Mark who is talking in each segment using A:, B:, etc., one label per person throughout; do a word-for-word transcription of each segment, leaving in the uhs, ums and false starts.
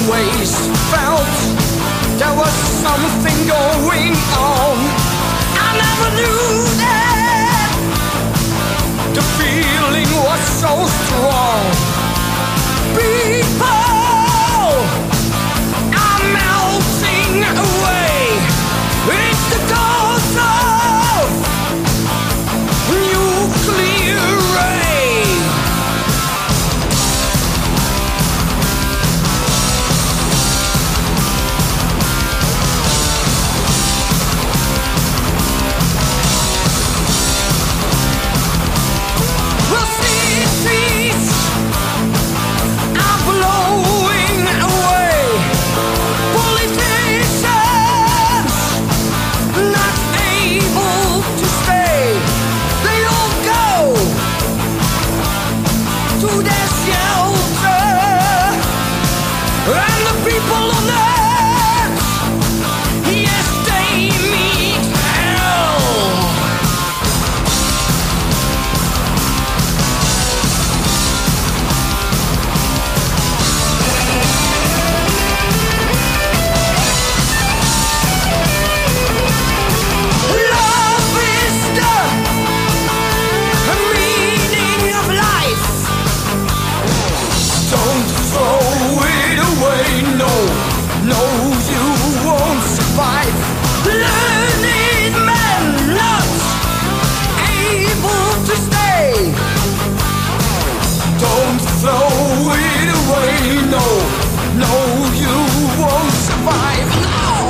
A: always felt there was something going on. I never knew that the feeling was so strong. People are melting away. It's the cause of nuclear ray. Well, cities are blowing away. Politicians not able to stay. They all go to their shelter, and the people on earth, yes, they meet hell. Love is the meaning of life. Don't throw it away, no, no, you won't survive. Learn it, man, not able to stay. Don't throw it away, no, no, you won't survive, no.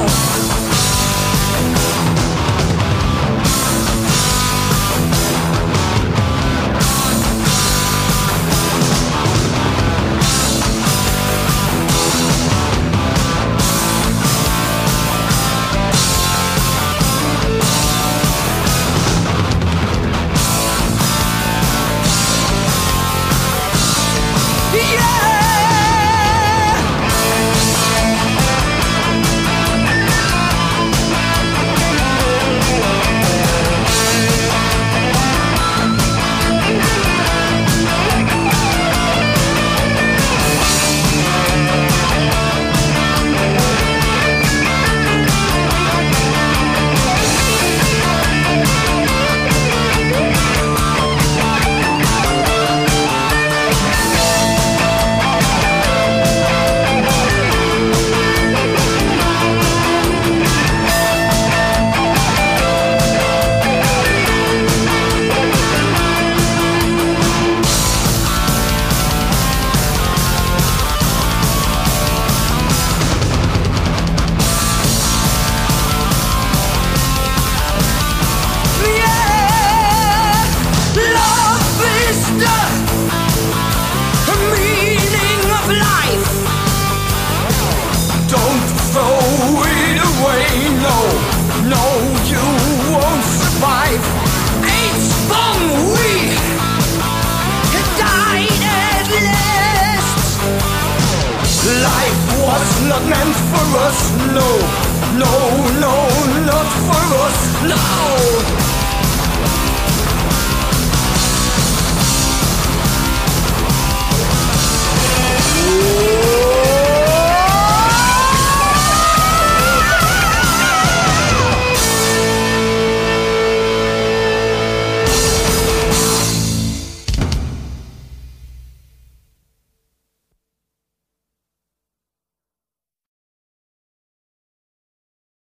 A: Life was not meant for us, no, no, no, not for us, no.